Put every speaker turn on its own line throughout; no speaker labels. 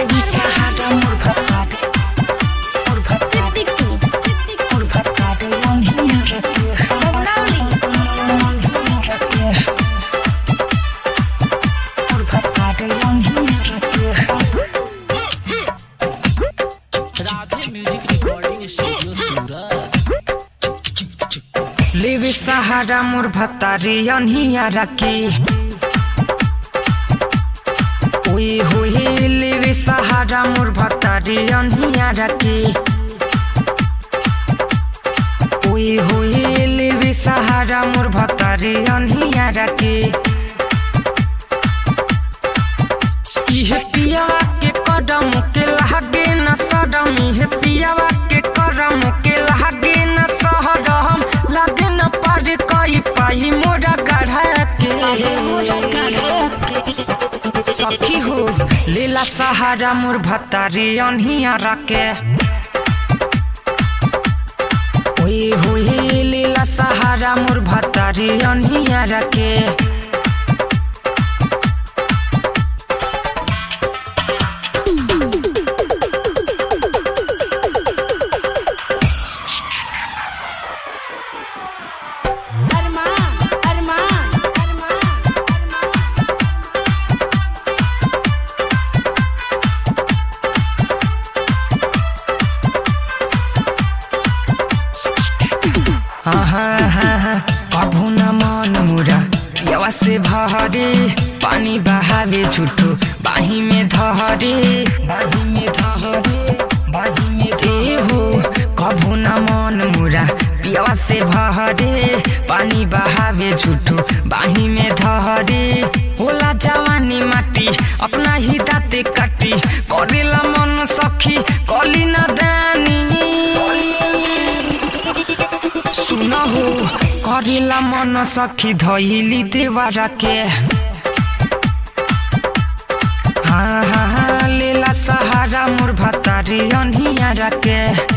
Levi Sahara Murphatade Young Hinarake Murphatade Young Hinarake
Radhe Music Recording Studio Surat
Levi Sahara Murphatade Young Hinarake Oi hoi Levi Sahara Murphatade Young Hinarake Oi hoi Levi Sahara Murphatade Young Hinarake इहे पियावा के कदम के लागे न सदम इहे पियावा के करम के लागे न सहरम लागे न पार कई पाई मोरा गढ़ा के सखी हो लीला सहारा मुरभतारी अनहियारा के ओए होए लीला सहारा मुरभतारी अनहियारा के कभू न मन मुरा पियावा से भरे पानी बहावे छुटो बाही में धरे हो कभू न मन मुरा पियावा से भरे पानी बहावे छुटो बाही में धरे होला जवानी माटी अपना ही दाते काटी करेला मन सखी कली न दानी सुन हो करेला मन सखी धइली देवारा के हाँ लेला सहारा मुरभतारी अनहियारा के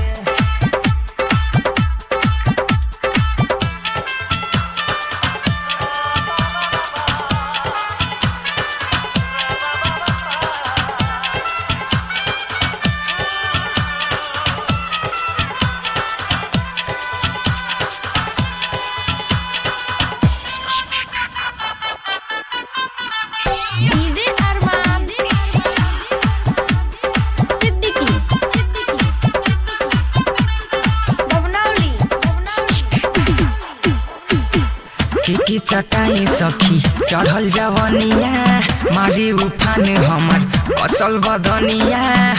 की चटाई सखी चढ़ल जवनिया मारी उफान हमर कसल बदनिया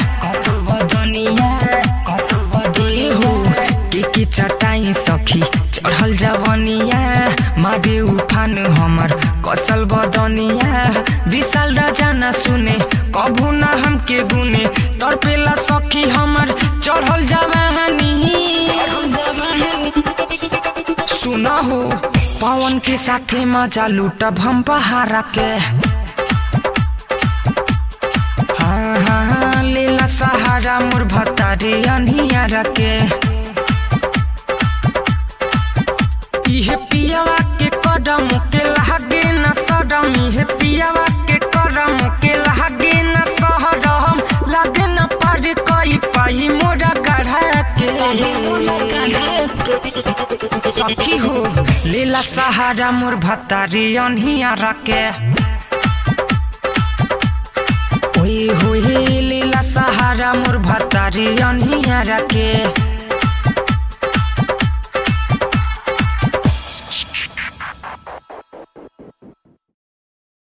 हो की चटाई सखी चढ़ल जवनिया मारी उफान हमर कसल बदनिया विशाल राजा न सुने कभू न हमके गुने तड़पेला सखी हमर चढ़ल जवानी सुन हो पवन के साथे मजा लूटब हम बहारा के हाँ लेला सहारा मुरभतारी अनहियारा के इहे पियावा के कदम के लागे न सदम इहे पियावा के करम के लागे न सहरम लागे न पार कई पाई मोरा गढ़ा के सखी हो लीला सहारा मुरभतारी अनहियारा के ओए होए लीला सहारा मुरभतारी अनहियारा के